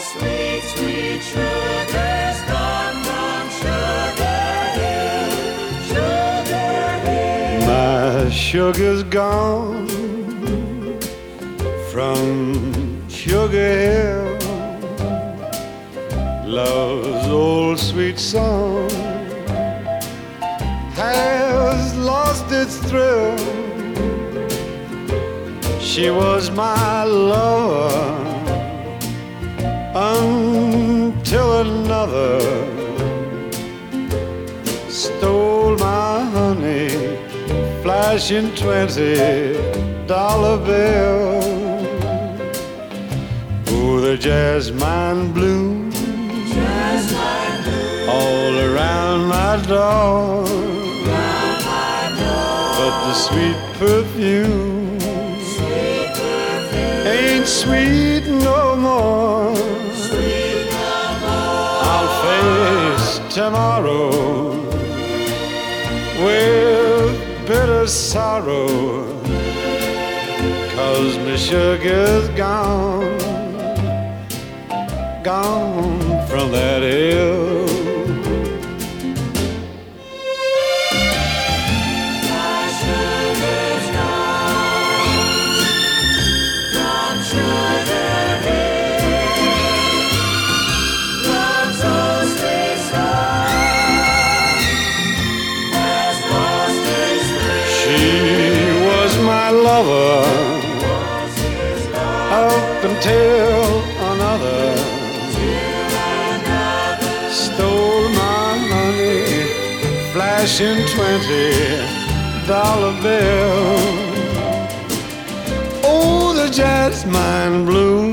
sweet, sweet sugar's gone from Sugar Hill, Sugar Hill. My sugar's gone from Sugar Hill. Love's old sweet song has lost its thrill. She was my lover until another stole my honey, flashing $20 bill. Oh, the jasmine bloom all around my door, but the sweet perfume ain't sweet no more. I'll face tomorrow with bitter sorrow, 'cause my sugar's gone, gone from that hill. Lover up until another stole my money, flashing $20 bill. Oh, the jasmine bloom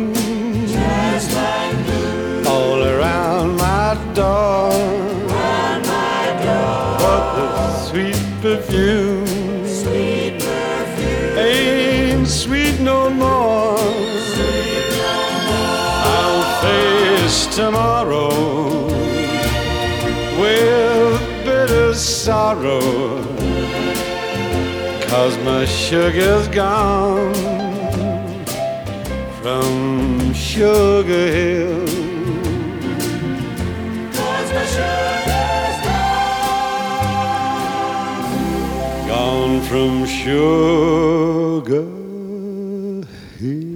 all around my door, but the sweet perfume ain't sweet no more. I'll face tomorrow with bitter sorrow, 'cause my sugar's gone from Sugar Hill. 'Cause my sugar's gone from Sugar Hill.